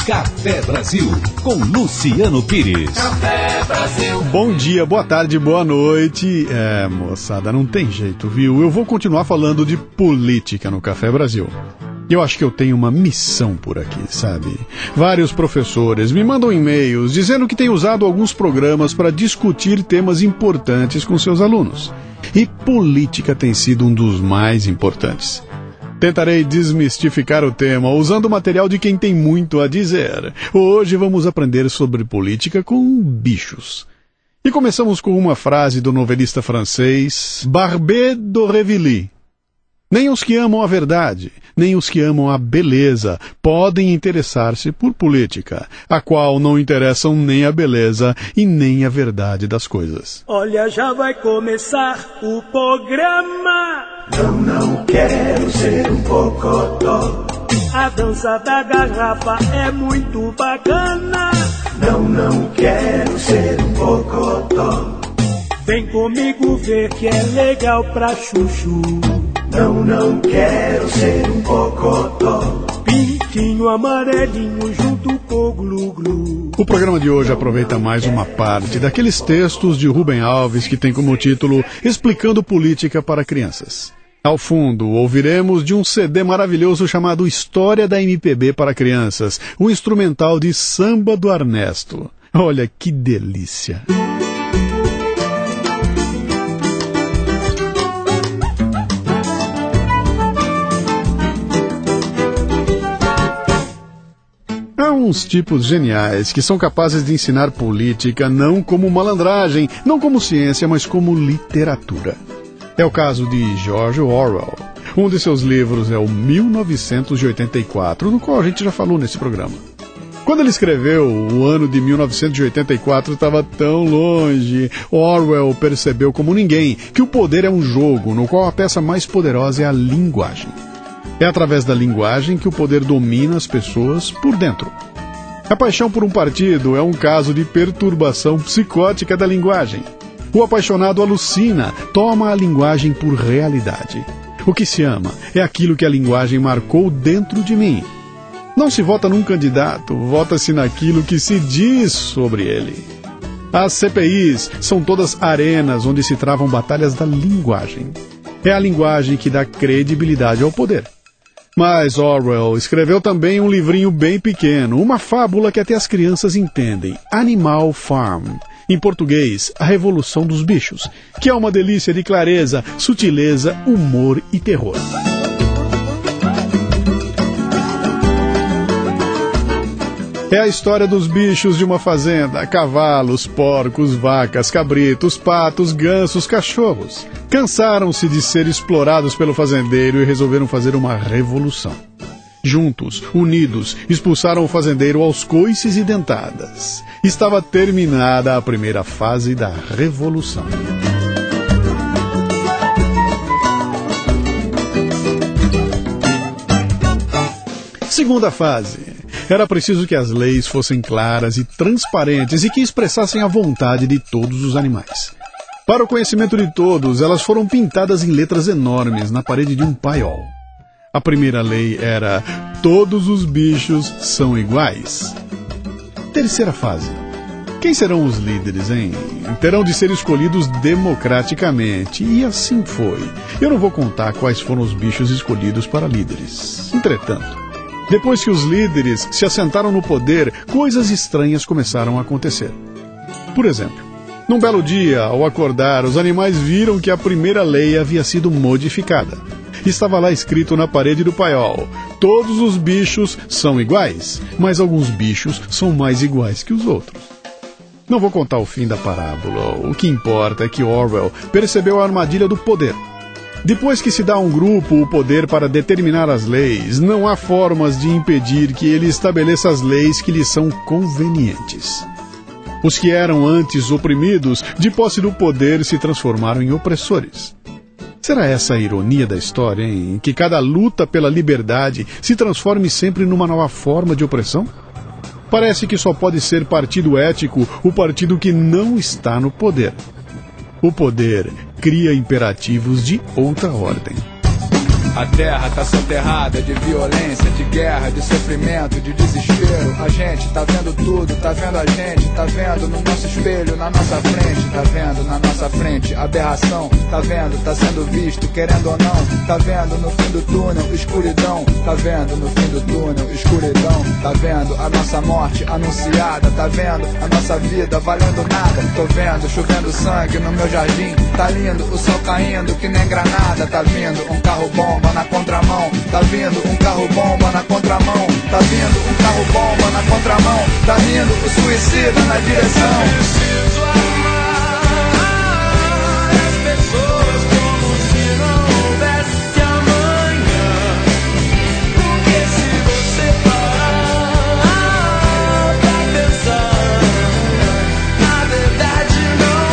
Café Brasil, com Luciano Pires. Café Brasil. Bom dia, boa tarde, boa noite. Moçada, não tem jeito, viu? Eu vou continuar falando de política no Café Brasil. Eu acho que eu tenho uma missão por aqui, sabe? Vários professores me mandam e-mails dizendo que têm usado alguns programas para discutir temas importantes com seus alunos. E política tem sido um dos mais importantes. Tentarei desmistificar o tema usando o material de quem tem muito a dizer. Hoje vamos aprender sobre política com bichos. E começamos com uma frase do novelista francês Barbé d'Aurevilly. Nem os que amam a verdade, nem os que amam a beleza podem interessar-se por política, a qual não interessam nem a beleza e nem a verdade das coisas. Olha, já vai começar o programa. Não quero ser um cocotó. A dança da garrafa é muito bacana. Não quero ser um cocotó. Vem comigo ver que é legal pra chuchu. Não quero ser um cocotó. Pintinho amarelinho junto com o glu-glu. O programa de hoje aproveita mais uma parte daqueles textos de Rubem Alves que tem como título Explicando Política para Crianças. Ao fundo, ouviremos de um CD maravilhoso chamado História da MPB para Crianças, um instrumental de Samba do Ernesto. Olha que delícia! Há uns tipos geniais que são capazes de ensinar política não como malandragem, não como ciência, mas como literatura. É o caso de George Orwell. Um de seus livros é o 1984, do qual a gente já falou nesse programa. Quando ele escreveu, o ano de 1984 estava tão longe. Orwell percebeu como ninguém que o poder é um jogo no qual a peça mais poderosa é a linguagem. É através da linguagem que o poder domina as pessoas por dentro. A paixão por um partido é um caso de perturbação psicótica da linguagem. O apaixonado alucina, toma a linguagem por realidade. O que se ama é aquilo que a linguagem marcou dentro de mim. Não se vota num candidato, vota-se naquilo que se diz sobre ele. As CPIs são todas arenas onde se travam batalhas da linguagem. É a linguagem que dá credibilidade ao poder. Mas Orwell escreveu também um livrinho bem pequeno, uma fábula que até as crianças entendem, Animal Farm. Em português, A Revolução dos Bichos, que é uma delícia de clareza, sutileza, humor e terror. É a história dos bichos de uma fazenda, cavalos, porcos, vacas, cabritos, patos, gansos, cachorros. Cansaram-se de ser explorados pelo fazendeiro e resolveram fazer uma revolução. Juntos, unidos, expulsaram o fazendeiro aos coices e dentadas. Estava terminada a primeira fase da revolução. Segunda fase. Era preciso que as leis fossem claras e transparentes e que expressassem a vontade de todos os animais. Para o conhecimento de todos, elas foram pintadas em letras enormes na parede de um paiol. A primeira lei era: todos os bichos são iguais. Terceira fase. Quem serão os líderes, hein? Terão de ser escolhidos democraticamente, e assim foi. Eu não vou contar quais foram os bichos escolhidos para líderes. Entretanto, depois que os líderes se assentaram no poder, coisas estranhas começaram a acontecer. Por exemplo, num belo dia, ao acordar, os animais viram que a primeira lei havia sido modificada. Estava lá escrito na parede do paiol: todos os bichos são iguais, mas alguns bichos são mais iguais que os outros. Não vou contar o fim da parábola. O que importa é que Orwell percebeu a armadilha do poder. Depois que se dá a um grupo o poder para determinar as leis, não há formas de impedir que ele estabeleça as leis que lhe são convenientes. Os que eram antes oprimidos, de posse do poder, se transformaram em opressores. Será essa a ironia da história, hein? Que cada luta pela liberdade se transforme sempre numa nova forma de opressão? Parece que só pode ser partido ético o partido que não está no poder. O poder cria imperativos de outra ordem. A terra tá soterrada de violência, de guerra, de sofrimento, de desespero. A gente tá vendo tudo, tá vendo a gente, tá vendo no nosso espelho, na nossa frente, tá vendo na nossa frente aberração, tá vendo, tá sendo visto, querendo ou não, tá vendo no fim do túnel, escuridão, tá vendo no fim do túnel, escuridão, tá vendo a nossa morte anunciada, tá vendo a nossa vida valendo nada, tô vendo chovendo sangue no meu jardim, tá lindo, o sol caindo que nem granada, tá vindo um carro bomba na contramão, tá vindo um carro bomba na contramão, tá vindo um carro bomba na contramão, tá vindo o suicida na direção. Preciso amar as pessoas como se não houvesse amanhã, porque se você parar pra pensar, na verdade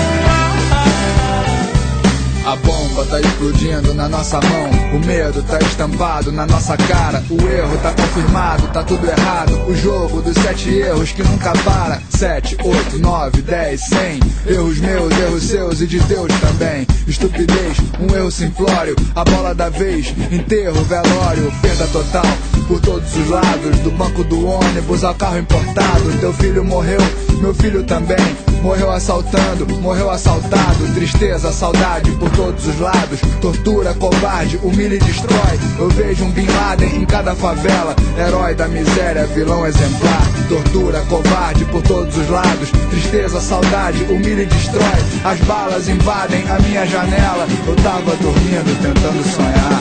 não há. A bomba tá explodindo na nossa mão, o medo tá estampado na nossa cara, o erro tá confirmado, tá tudo errado, o jogo dos 7 erros que nunca para, 7, 8, 9, 10, 100, erros meus, erros seus e de Deus também, estupidez, um erro simplório, a bola da vez, enterro, velório, perda total, por todos os lados, do banco do ônibus ao carro importado, teu filho morreu, meu filho também, morreu assaltando, morreu assaltado, tristeza, saudade por todos os lados, tortura, covarde, humilha e destrói, eu vejo um Bin Laden em cada favela, herói da miséria, vilão exemplar, tortura, covarde por todos os lados, tristeza, saudade, humilha e destrói, as balas invadem a minha janela, eu tava dormindo tentando sonhar.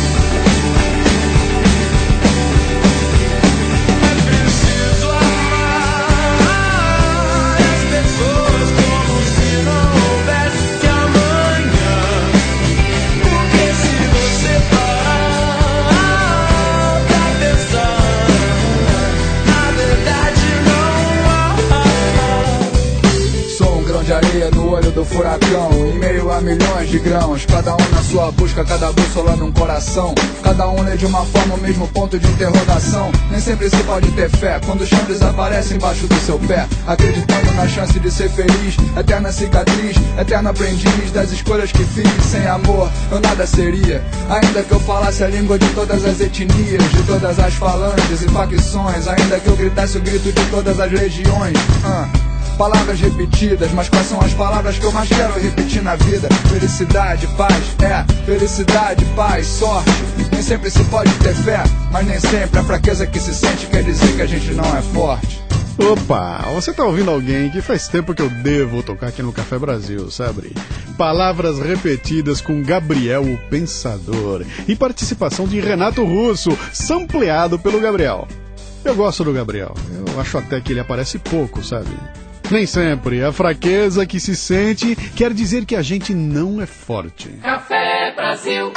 De areia no olho do furacão, em meio a milhões de grãos, cada um na sua busca, cada bússola num coração, cada um lê de uma forma o mesmo ponto de interrogação. Nem sempre se pode ter fé quando o chão desaparece embaixo do seu pé, acreditando na chance de ser feliz, eterna cicatriz, eterno aprendiz das escolhas que fiz. Sem amor eu nada seria, ainda que eu falasse a língua de todas as etnias, de todas as falanges e facções, ainda que eu gritasse o grito de todas as legiões. Palavras repetidas, mas quais são as palavras que eu mais quero repetir na vida? Felicidade, paz, felicidade, paz, sorte. Nem sempre se pode ter fé, mas nem sempre a fraqueza que se sente quer dizer que a gente não é forte. Opa, você tá ouvindo alguém que faz tempo que eu devo tocar aqui no Café Brasil, sabe? Palavras repetidas com Gabriel o Pensador e participação de Renato Russo, sampleado pelo Gabriel. Eu gosto do Gabriel, eu acho até que ele aparece pouco, sabe? Nem sempre a fraqueza que se sente quer dizer que a gente não é forte. Café Brasil.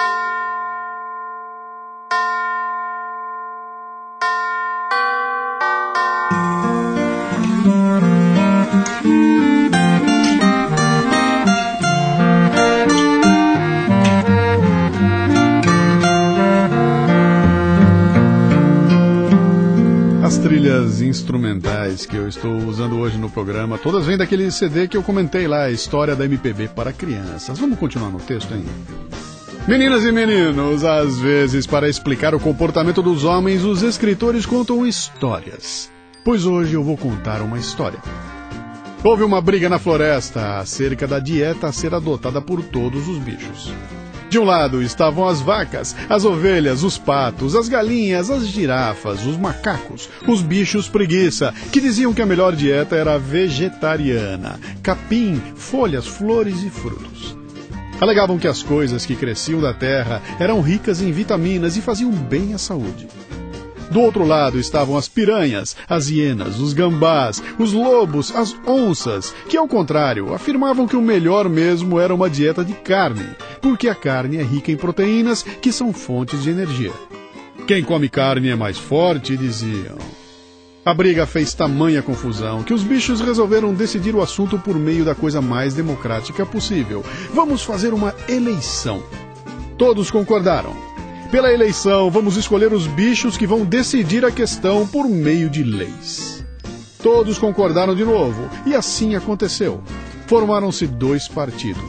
As trilhas instrumentais que eu estou usando hoje no programa, todas vêm daquele CD que eu comentei lá, a História da MPB para Crianças. Vamos continuar no texto, hein? Meninas e meninos, às vezes, para explicar o comportamento dos homens, os escritores contam histórias. Pois hoje eu vou contar uma história. Houve uma briga na floresta acerca da dieta a ser adotada por todos os bichos. De um lado estavam as vacas, as ovelhas, os patos, as galinhas, as girafas, os macacos, os bichos preguiça, que diziam que a melhor dieta era vegetariana, capim, folhas, flores e frutos. Alegavam que as coisas que cresciam da terra eram ricas em vitaminas e faziam bem à saúde. Do outro lado estavam as piranhas, as hienas, os gambás, os lobos, as onças, que ao contrário afirmavam que o melhor mesmo era uma dieta de carne, porque a carne é rica em proteínas que são fontes de energia. Quem come carne é mais forte, diziam. A briga fez tamanha confusão que os bichos resolveram decidir o assunto por meio da coisa mais democrática possível. Vamos fazer uma eleição. Todos concordaram. Pela eleição, vamos escolher os bichos que vão decidir a questão por meio de leis. Todos concordaram de novo, e assim aconteceu. Formaram-se 2 partidos.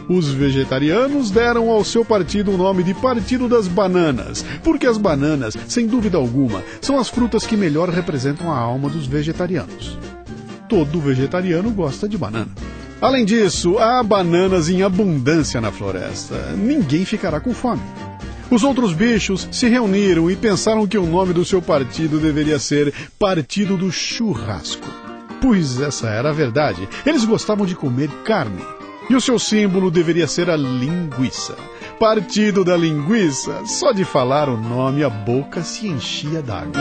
Os vegetarianos deram ao seu partido o nome de Partido das Bananas, porque as bananas, sem dúvida alguma, são as frutas que melhor representam a alma dos vegetarianos. Todo vegetariano gosta de banana. Além disso, há bananas em abundância na floresta. Ninguém ficará com fome. Os outros bichos se reuniram e pensaram que o nome do seu partido deveria ser Partido do Churrasco. Pois essa era a verdade. Eles gostavam de comer carne. E o seu símbolo deveria ser a linguiça. Partido da Linguiça. Só de falar o nome a boca se enchia d'água.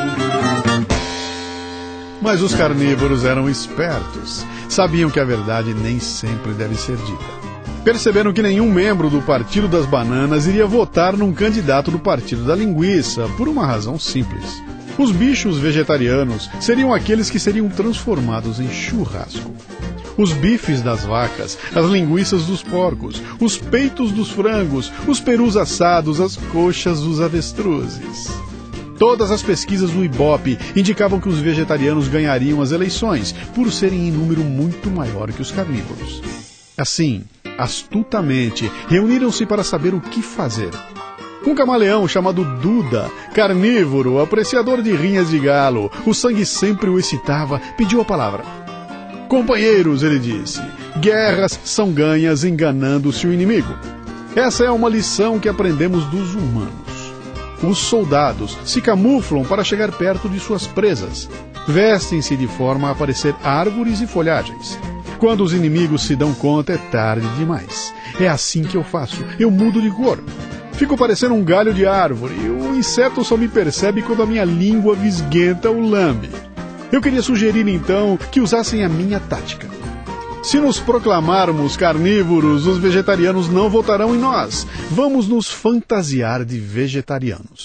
Mas os carnívoros eram espertos. Sabiam que a verdade nem sempre deve ser dita. Perceberam que nenhum membro do Partido das Bananas iria votar num candidato do Partido da Linguiça, por uma razão simples. Os bichos vegetarianos seriam aqueles que seriam transformados em churrasco. Os bifes das vacas, as linguiças dos porcos, os peitos dos frangos, os perus assados, as coxas dos avestruzes. Todas as pesquisas do Ibope indicavam que os vegetarianos ganhariam as eleições, por serem em número muito maior que os carnívoros. Assim, astutamente, reuniram-se para saber o que fazer. Um camaleão chamado Duda, carnívoro, apreciador de rinhas de galo, o sangue sempre o excitava, pediu a palavra. Companheiros, ele disse, guerras são ganhas enganando-se o inimigo. Essa é uma lição que aprendemos dos humanos. Os soldados se camuflam para chegar perto de suas presas. Vestem-se de forma a parecer árvores e folhagens. Quando os inimigos se dão conta, é tarde demais. É assim que eu faço. Eu mudo de cor. Fico parecendo um galho de árvore. O inseto só me percebe quando a minha língua visguenta o lambe. Eu queria sugerir, então, que usassem a minha tática. Se nos proclamarmos carnívoros, os vegetarianos não votarão em nós. Vamos nos fantasiar de vegetarianos.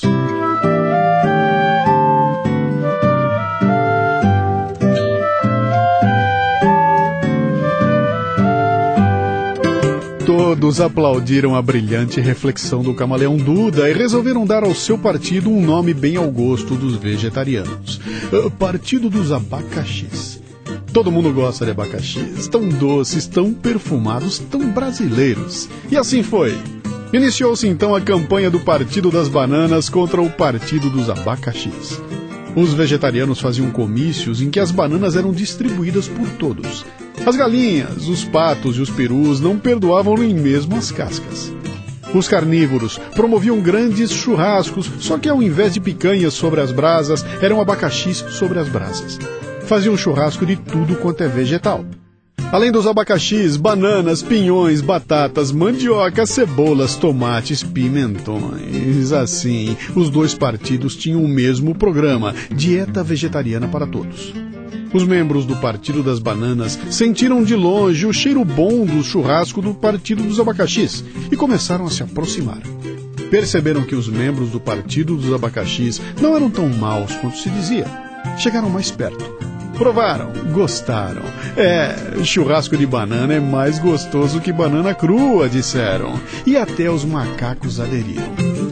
Todos aplaudiram a brilhante reflexão do camaleão Duda e resolveram dar ao seu partido um nome bem ao gosto dos vegetarianos. Partido dos Abacaxis. Todo mundo gosta de abacaxis, tão doces, tão perfumados, tão brasileiros. E assim foi. Iniciou-se então a campanha do Partido das Bananas contra o Partido dos Abacaxis. Os vegetarianos faziam comícios em que as bananas eram distribuídas por todos. As galinhas, os patos e os perus não perdoavam nem mesmo as cascas. Os carnívoros promoviam grandes churrascos, só que ao invés de picanhas sobre as brasas, eram abacaxis sobre as brasas. Faziam churrasco de tudo quanto é vegetal. Além dos abacaxis, bananas, pinhões, batatas, mandioca, cebolas, tomates, pimentões. Assim, os dois partidos tinham o mesmo programa, dieta vegetariana para todos. Os membros do Partido das Bananas sentiram de longe o cheiro bom do churrasco do Partido dos Abacaxis e começaram a se aproximar. Perceberam que os membros do Partido dos Abacaxis não eram tão maus quanto se dizia. Chegaram mais perto. Provaram, gostaram. Churrasco de banana é mais gostoso que banana crua, disseram. E até os macacos aderiram.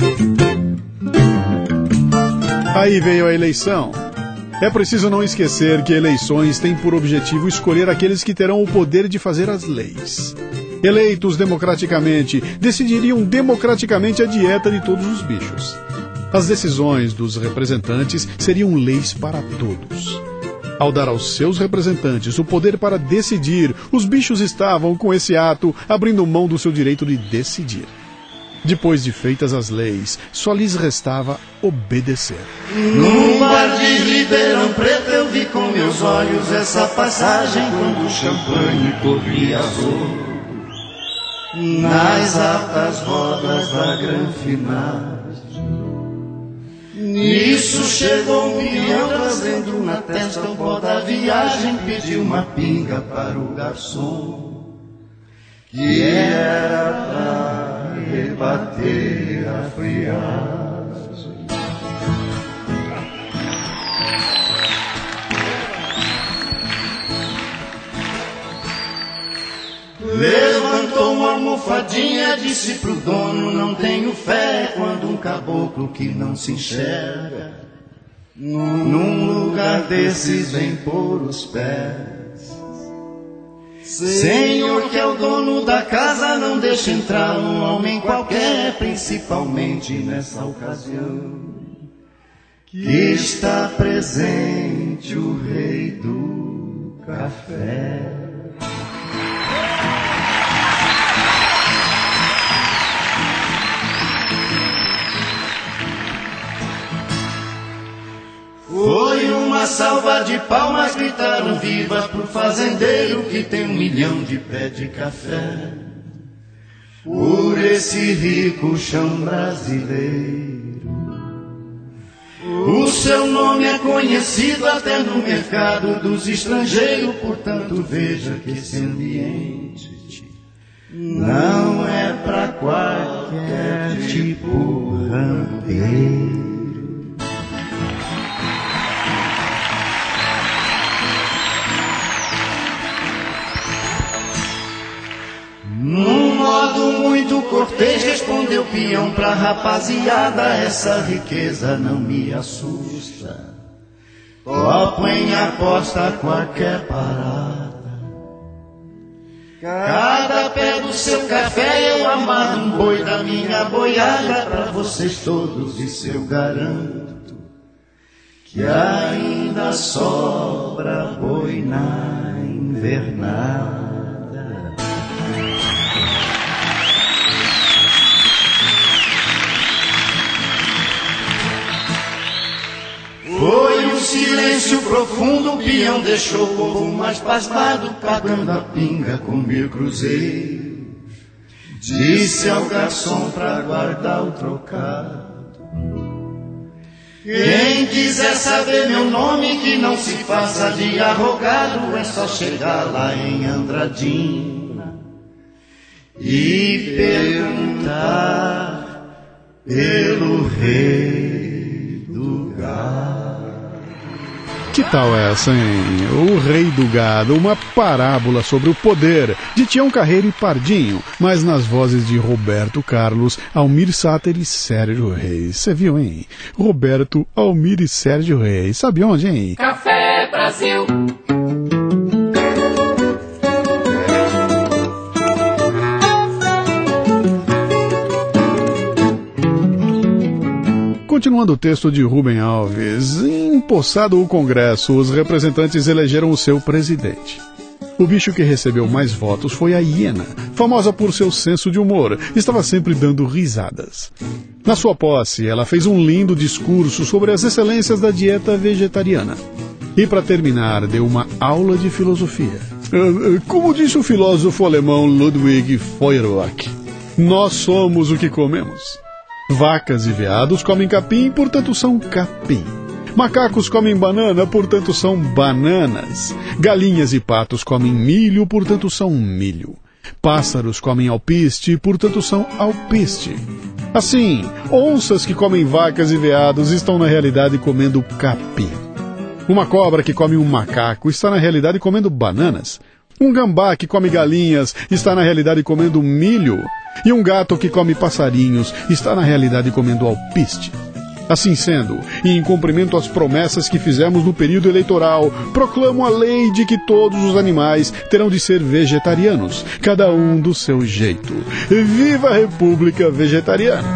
Aí veio a eleição. É preciso não esquecer que eleições têm por objetivo escolher aqueles que terão o poder de fazer as leis. Eleitos democraticamente, decidiriam democraticamente a dieta de todos os bichos. As decisões dos representantes seriam leis para todos. Ao dar aos seus representantes o poder para decidir, os bichos estavam, com esse ato, abrindo mão do seu direito de decidir. Depois de feitas as leis, só lhes restava obedecer. Num bar de Ribeirão Preto eu vi com meus olhos essa passagem quando o champanhe corria azul. Nas altas rodas da granfinagem. Nisso chegou um peão trazendo na testa o pó da viagem. Pediu uma pinga para o garçom, que era pra rebater a friagem. Levantou uma almofadinha, disse pro dono: não tenho fé quando um caboclo que não se enxerga num lugar desses vem pôr os pés. Senhor, que é o dono da casa, não deixe entrar um homem qualquer, principalmente nessa ocasião, que está presente o rei do café. Foi uma salva de palmas, gritaram vivas pro fazendeiro que tem 1 milhão de pé de café, por esse rico chão brasileiro. O seu nome é conhecido até no mercado dos estrangeiros, portanto veja que esse ambiente não é pra qualquer tipo rampeiro. Num modo muito cortês respondeu o peão pra rapaziada: essa riqueza não me assusta, topo em aposta a qualquer parada. Cada pé do seu café eu amarro um boi da minha boiada pra vocês todos, e eu garanto que ainda sobra boi na invernada. Foi um silêncio profundo, o peão deixou o povo mais pasmado, pagando a pinga com 1000 cruzeiros. Disse ao garçom pra guardar o trocado: quem quiser saber meu nome, que não se faça de arrogado, é só chegar lá em Andradina e perguntar pelo rei do gado. Que tal essa, hein? O Rei do Gado, uma parábola sobre o poder de Tião Carreiro e Pardinho, mas nas vozes de Roberto Carlos, Almir Sater e Sérgio Reis. Você viu, hein? Roberto, Almir e Sérgio Reis. Sabe onde, hein? Café Brasil. Continuando o texto de Rubem Alves, empossado o Congresso, os representantes elegeram o seu presidente. O bicho que recebeu mais votos foi a hiena, famosa por seu senso de humor, estava sempre dando risadas. Na sua posse, ela fez um lindo discurso sobre as excelências da dieta vegetariana. E para terminar, deu uma aula de filosofia. Como disse o filósofo alemão Ludwig Feuerbach, nós somos o que comemos. Vacas e veados comem capim, portanto são capim. Macacos comem banana, portanto são bananas. Galinhas e patos comem milho, portanto são milho. Pássaros comem alpiste, portanto são alpiste. Assim, onças que comem vacas e veados estão na realidade comendo capim. Uma cobra que come um macaco está na realidade comendo bananas. Um gambá que come galinhas está na realidade comendo milho. E um gato que come passarinhos está na realidade comendo alpiste. Assim sendo, e em cumprimento às promessas que fizemos no período eleitoral, proclamo a lei de que todos os animais terão de ser vegetarianos, cada um do seu jeito. Viva a República Vegetariana!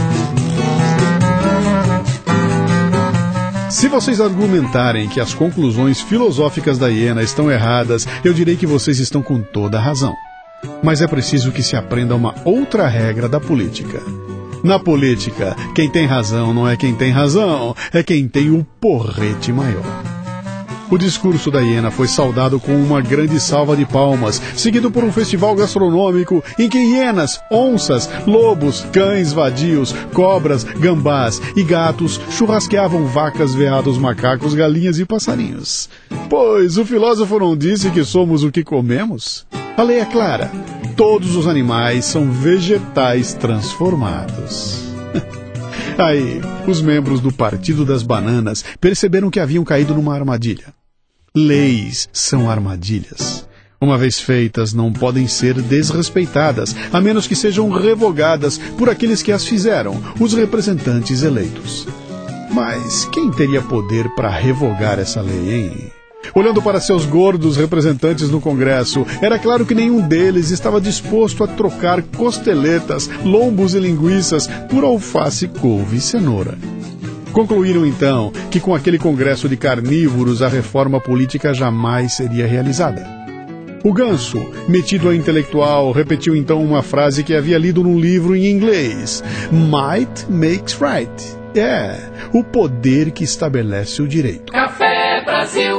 Se vocês argumentarem que as conclusões filosóficas da hiena estão erradas, eu direi que vocês estão com toda a razão. Mas é preciso que se aprenda uma outra regra da política. Na política, quem tem razão não é quem tem razão, é quem tem o porrete maior. O discurso da hiena foi saudado com uma grande salva de palmas, seguido por um festival gastronômico em que hienas, onças, lobos, cães vadios, cobras, gambás e gatos churrasqueavam vacas, veados, macacos, galinhas e passarinhos. Pois o filósofo não disse que somos o que comemos? A lei é clara. Todos os animais são vegetais transformados. Aí, os membros do Partido das Bananas perceberam que haviam caído numa armadilha. Leis são armadilhas. Uma vez feitas, não podem ser desrespeitadas, a menos que sejam revogadas por aqueles que as fizeram, os representantes eleitos. Mas quem teria poder para revogar essa lei, hein? Olhando para seus gordos representantes no Congresso, era claro que nenhum deles estava disposto a trocar costeletas, lombos e linguiças por alface, couve e cenoura. Concluíram então que com aquele Congresso de carnívoros a reforma política jamais seria realizada. O Ganso, metido a intelectual, repetiu então uma frase que havia lido num livro em inglês: Might makes right. O poder que estabelece o direito. Café Brasil.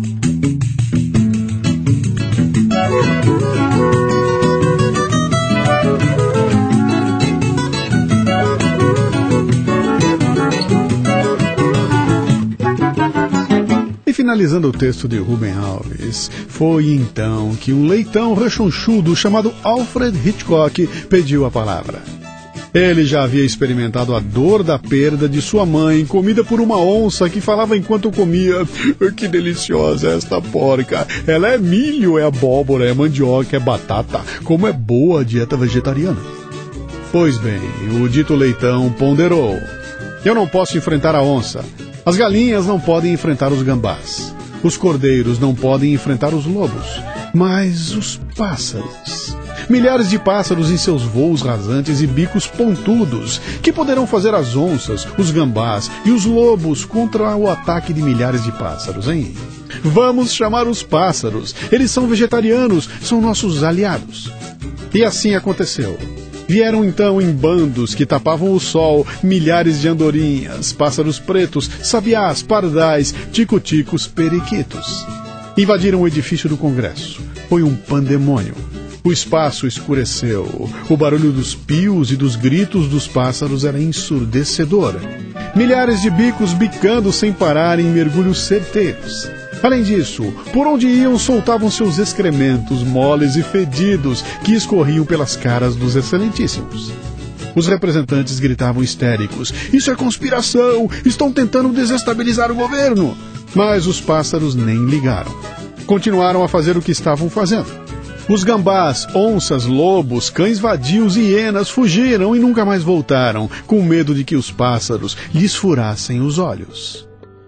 E finalizando o texto de Rubem Alves, foi então que um leitão rechonchudo chamado Alfred Hitchcock pediu a palavra. Ele já havia experimentado a dor da perda de sua mãe, comida por uma onça que falava enquanto comia: que deliciosa esta porca! Ela é milho, é abóbora, é mandioca, é batata. Como é boa a dieta vegetariana! Pois bem, o dito leitão ponderou: eu não posso enfrentar a onça. As galinhas não podem enfrentar os gambás. Os cordeiros não podem enfrentar os lobos. Mas os pássaros... Milhares de pássaros em seus voos rasantes e bicos pontudos, que poderão fazer as onças, os gambás e os lobos contra o ataque de milhares de pássaros, hein? Vamos chamar os pássaros. Eles são vegetarianos, são nossos aliados. E assim aconteceu. Vieram então em bandos que tapavam o sol milhares de andorinhas, pássaros pretos, sabiás, pardais, tico-ticos, periquitos. Invadiram o edifício do Congresso. Foi um pandemônio. O espaço escureceu. O barulho dos pios e dos gritos dos pássaros era ensurdecedor. Milhares de bicos bicando sem parar em mergulhos certeiros. Além disso, por onde iam soltavam seus excrementos moles e fedidos que escorriam pelas caras dos excelentíssimos. Os representantes gritavam histéricos: isso é conspiração! Estão tentando desestabilizar o governo! Mas os pássaros nem ligaram. Continuaram a fazer o que estavam fazendo. Os gambás, onças, lobos, cães vadios e hienas fugiram e nunca mais voltaram, com medo de que os pássaros lhes furassem os olhos.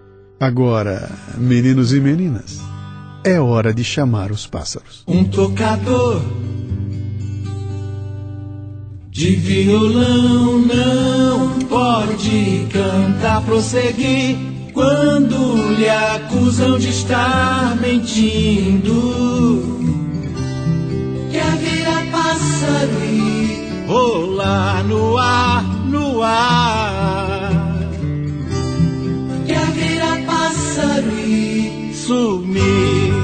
Agora, meninos e meninas, é hora de chamar os pássaros. Um tocador de violão não pode cantar, prosseguir, quando lhe acusam de estar mentindo. Quer virar pássaro e rolar no ar, no ar. Quer virar pássaro e sumir.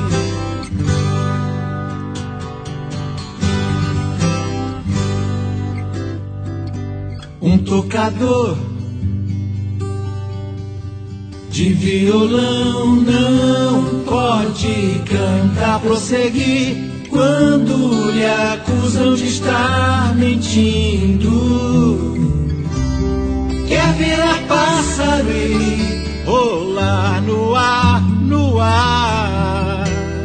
Um tocador de violão não pode cantar, prosseguir, quando lhe acusam de estar mentindo. Quer virar pássaro e rolar no ar, no ar.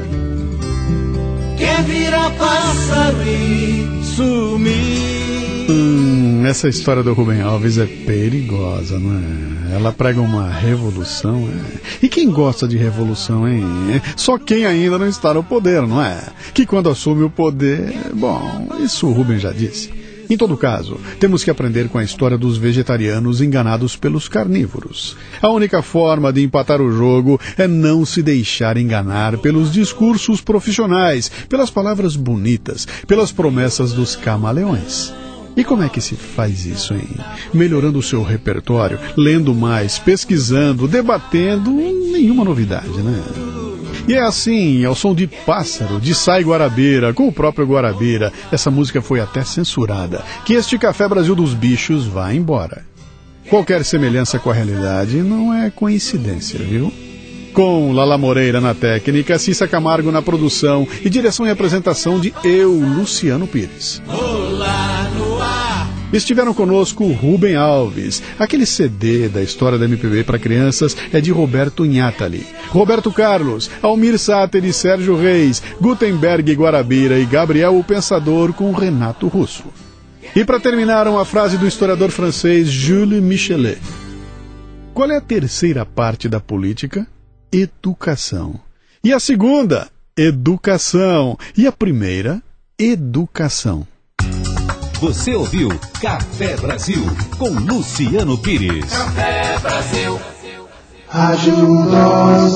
Quer virar pássaro e sumir. Essa história do Rubem Alves é perigosa, não é? Ela prega uma revolução, E quem gosta de revolução, hein? Só quem ainda não está no poder, não é? Que quando assume o poder... Bom, isso o Rubem já disse. Em todo caso, temos que aprender com a história dos vegetarianos enganados pelos carnívoros. A única forma de empatar o jogo é não se deixar enganar pelos discursos profissionais, pelas palavras bonitas, pelas promessas dos camaleões. E como é que se faz isso, hein? Melhorando o seu repertório, lendo mais, pesquisando, debatendo, nenhuma novidade, né? E é assim, ao som de Pássaro, de Sai Guarabira, com o próprio Guarabira, essa música foi até censurada, que este Café Brasil dos Bichos vai embora. Qualquer semelhança com a realidade não é coincidência, viu? Com Lala Moreira na técnica, Cissa Camargo na produção e direção e apresentação de eu, Luciano Pires. Olá no ar. Estiveram conosco Rubem Alves. Aquele CD da história da MPB para crianças é de Roberto Nhatali. Roberto Carlos, Almir Sater e Sérgio Reis, Gutenberg Guarabira e Gabriel o Pensador com Renato Russo. E para terminar, uma frase do historiador francês Jules Michelet. Qual é a terceira parte da política? Educação. E a segunda, educação. E a primeira, educação. Você ouviu Café Brasil com Luciano Pires. Café Brasil. Rádio Dose.